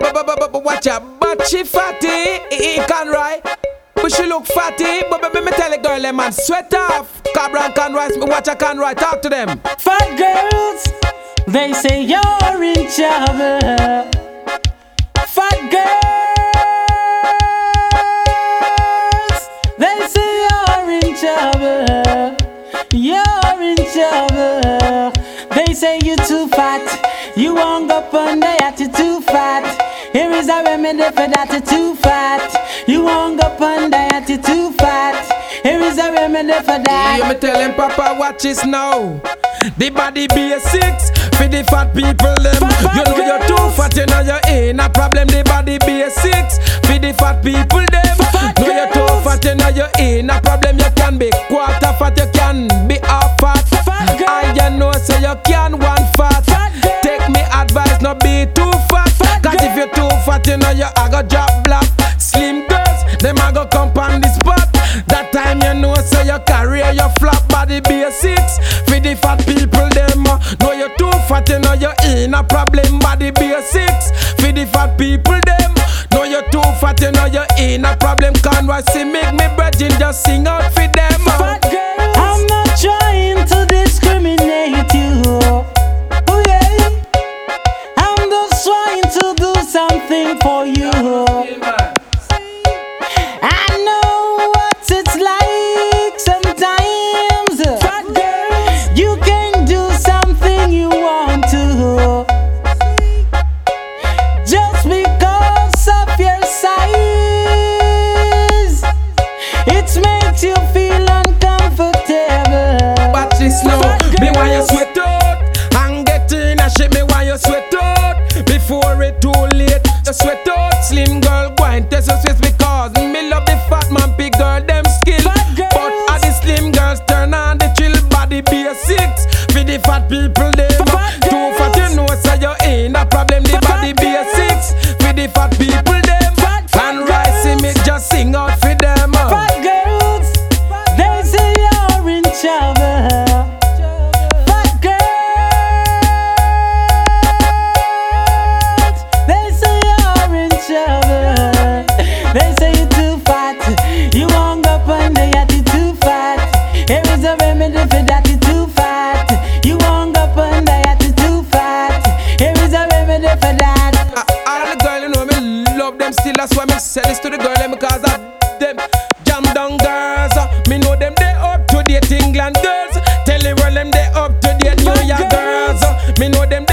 But watch out, but she fatty, he can ride. But she look fatty, but me tell the girl, them man, sweat off. Cabra and can rise, me watch her can ride, talk to them. Fat girls, they say you're in trouble. Fat girls, they say you're in trouble. You're in trouble. They say you're too fat. You won't go on the yacht, you're too fat. Here is a remedy for that, you're too fat. You won't go on the yacht, you're too fat. Here is a remedy for that. You me tell him, Papa, watch this now. The body basics for the fat people them. You know you're too fat, you know you ain't a problem. The body basics for the fat people them. Know you're too fat, you know you ain't a problem. You can be quarter fat, you can be half fat. And you know so you can one fat. Take me advice, not be too fat. Cause if you're too fat, you know you a go drop black. Slim girls, them a go come on the spot. That time you know so you carry your flap body basics for the fat people them. Know you too fat, you know you ain't a problem. Body basics for the fat people them. Know you too fat, you know you ain't a problem. Can't see make me brethren just sing out for them. Fat girls, I'm not trying to discriminate you. Oh yeah, I'm just trying to do something for you. I know what it's like sometimes. Fat girls, you can do something you want to, just because of your size. It makes you feel uncomfortable. Watch this now. Me want you sweat out and get in a shit. Me want you sweat out before it too late. You sweat out, slim girl, go and test your sweat because me love the fat man, big girl, them skill. But all the slim girls turn on the chill body basics for the fat people them. Too fat, you know so you ain't a problem. The body basics for the fat people them. And rice me just sing out for them. Fat girls, they say you're in trouble. Fat girls, they say you're in trouble. They say you're too fat. You won't go on the yacht, you're too fat. Here is a remedy for that, you're too fat. You won't go on the yacht, you're too fat. Here is a remedy for that. All the girls, you know me love them still. That's why me say this to the girl them because of them jam down girls. Me know them they up to date England girls. Tell the world them they up to date New York girls. Me know them